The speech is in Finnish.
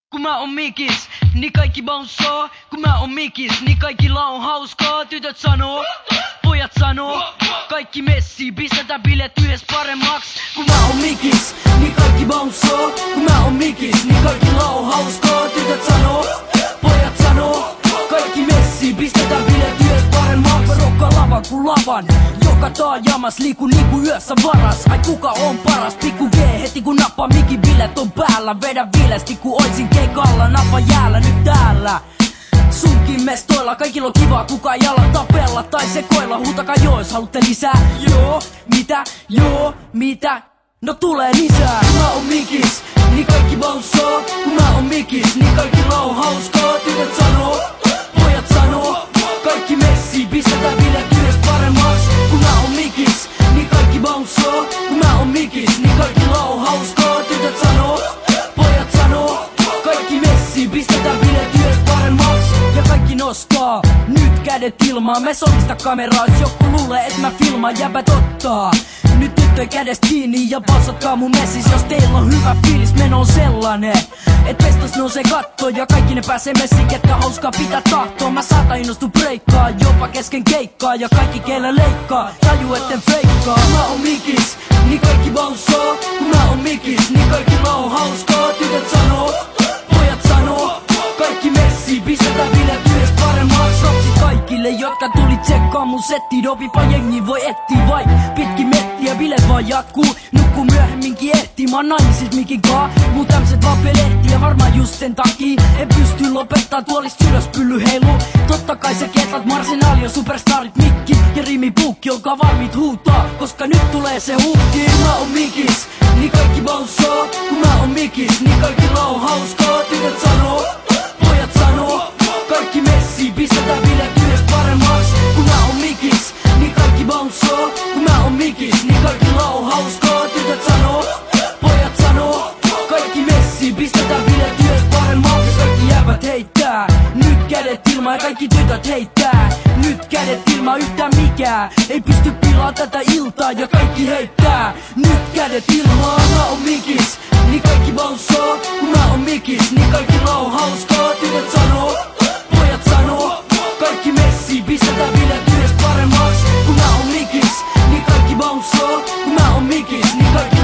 Kun mä oon mikis, niin kaikki bounsoo. Kun mä oon mikis, niin kaikilla on hauskaa. Tytöt sanoo, pojat sanoo, kaikki messii, pistetään bileet yhdessä paremmaks. Kun mä oon mikis, niin kaikki bounsoo. Kun mä oon mikis, niin kaikilla on hauskaa. Tytöt sanoo, pojat sanoo, kaikki messii, pistetään bileet yhdessä paremmaks. Mä rokkaan lavan kun lavan, joka taajamas liiku niinku yössä varas. Ai kuka on paras, pikku G heti kun nappaa mikin bilet on päällä. Vedä vilesti ku oisin keikalla, nappa jäällä nyt täällä. Sunkin mestoilla, kaikilla on kivaa, kuka ei ala tapella tai sekoilla. Huutakaa joo, jos halutte lisää. Joo, mitä? Joo, mitä? No tulee lisää. Kun mä oon mikis, niin kaikki bounsoo. Kun mä oon mikis, niin kaikilla on hauskaa. Tytöt sanoo, pojat sanoo, kaikki messii, pistetään bileet yhdessä paremmaks. Kun mä oon mikis, niin kaikki bounsoo. Kun mä oon mikis, niin kaikilla on hauskaa. Tytöt sanoo, pojat sanoo, kaikki messii, pistetään bileet yhdessä paremmaks. Ja kaikki nostaa, nyt kädet ilmaan. Me solista kameraa, jos joku luulee et mä filmaan, jäbät ottaa. Nyt tyttöjen kädestä kiinni ja passatkaa mun messis. Jos teillä on hyvä fiilis, meno on sellainen et pestas nousee katto ja kaikki ne pääsee messiin, ketkä hauskaa pitää tahtoa. Mä saatan innostu breikkaa, jopa kesken keikkaa. Ja kaikki keillä leikkaa, taju etten feikkaa. Kun mä oon mikis, niin kaikki bounsoo. Kun mä oon mikis, niin kaikilla on hauskaa. Tytöt sanoo, pojat sanoo, kaikki messii, pistetään bileet yhdessä paremmaks. Ropsit kaikille, jotka tuli tsekkaa mun setti. Dopipa jengi voi etsiä vai pitkin mettiä, bileet vaan jatkuu. Nukkuu myöhemminkin ehtii, mä oon naimisissa mikin kaa. Muu tämmöset vaan pelehtii ja varmaan just sen takii en pysty lopettaa tuolista ylös pylly heilu. Totta kai sä ketlat Marsenaali ja superstarit mikki ja rimipuukki, olkaa valmiit huutaa, koska nyt tulee se huukki. Kun mä oon mikis, niin kaikki bounsoo. Kun mä oon mikis, niin kaikilla on hauskaa. Tytöt sanoo, pojat sanoo, kaikki messii, pistetään bileet yhdessä paremmaks. Kun mä oon mikis, niin kaikki bounsoo. Kun mä oon mikis, niin kaikilla on hauskaa. Tytöt sanoo, pojat sanoo, kaikki messii, pistetään bileet yhdessä paremmaks. Kaikki jäbät heittää, nyt kädet ilmaan ja kaikki tytöt heittää. Nyt kädet ilmaan, yhtään mikään ei pysty pilaa tätä iltaa ja kaikki heittää. Nyt kädet ilmaan, mä oon mikis, niin kaikki bounsoo. Kun mä oon mikis, niin kaikilla on hauskaa. Tytöt sanoo, pojat sanoo, kaikki messii, pistetään bileet yhdessä paremmaks. Kun mä oon mikis, niin kaikki bounsoo. Kun mä oon mikis, niin kaikki